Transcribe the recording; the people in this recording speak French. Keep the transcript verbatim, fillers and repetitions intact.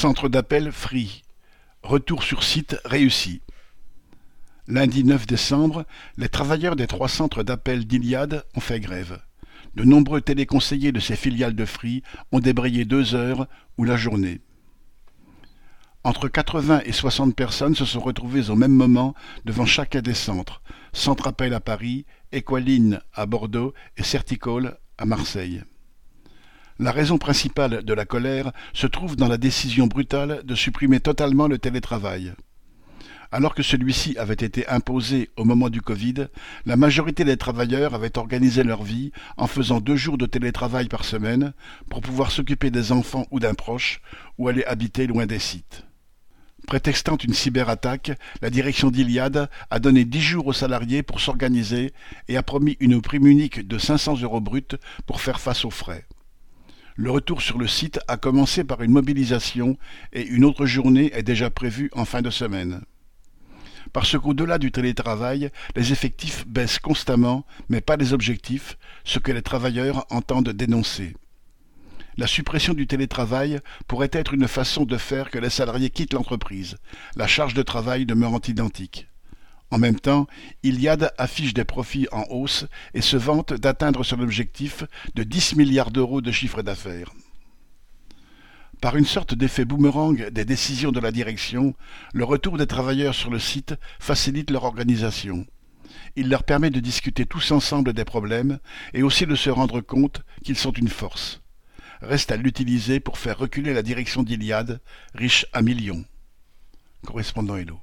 Centre d'appel Free. Retour sur site réussi. Lundi neuf décembre, les travailleurs des trois centres d'appel d'Iliade ont fait grève. De nombreux téléconseillers de ces filiales de Free ont débrayé deux heures ou la journée. Entre quatre-vingts et soixante personnes se sont retrouvées au même moment devant chacun des centres. Centre Appel à Paris, Equaline à Bordeaux et Certicall à Marseille. La raison principale de la colère se trouve dans la décision brutale de supprimer totalement le télétravail. Alors que celui-ci avait été imposé au moment du Covid, la majorité des travailleurs avaient organisé leur vie en faisant deux jours de télétravail par semaine pour pouvoir s'occuper des enfants ou d'un proche ou aller habiter loin des sites. Prétextant une cyberattaque, la direction d'Iliade a donné dix jours aux salariés pour s'organiser et a promis une prime unique de cinq cents euros bruts pour faire face aux frais. Le retour sur le site a commencé par une mobilisation et une autre journée est déjà prévue en fin de semaine. Parce qu'au-delà du télétravail, les effectifs baissent constamment, mais pas les objectifs, ce que les travailleurs entendent dénoncer. La suppression du télétravail pourrait être une façon de faire que les salariés quittent l'entreprise, la charge de travail demeurant identique. En même temps, Iliade affiche des profits en hausse et se vante d'atteindre son objectif de dix milliards d'euros de chiffre d'affaires. Par une sorte d'effet boomerang des décisions de la direction, le retour des travailleurs sur le site facilite leur organisation. Il leur permet de discuter tous ensemble des problèmes et aussi de se rendre compte qu'ils sont une force. Reste à l'utiliser pour faire reculer la direction d'Iliade, riche à millions. Correspondant Hello.